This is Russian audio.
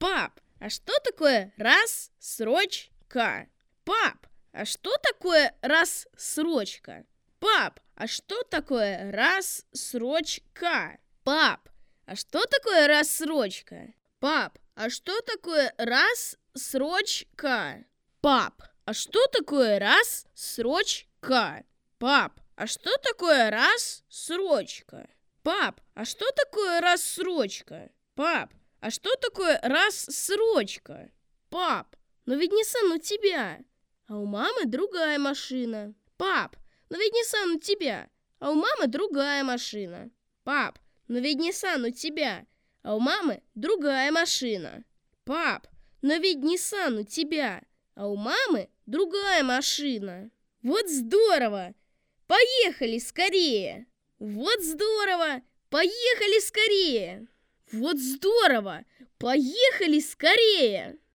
Пап, а что такое рассрочка? Пап, а что такое рассрочка? Пап, а что такое рассрочка? Пап, а что такое рассрочка? Пап, а что такое рассрочка? Пап, а что такое рассрочка? Пап, а что такое рассрочка? Пап, а что такое рассрочка? Пап, а что такое рассрочка? Пап, но ведь Nissan у тебя, а у мамы другая машина. Пап, но ведь Nissan у тебя, а у мамы другая машина. Пап, но ведь Nissan у тебя, а у мамы другая машина. Пап, но ведь Nissan у тебя, а у мамы другая машина. Вот здорово! Поехали скорее! Вот здорово! Поехали скорее! Вот здорово! Поехали скорее!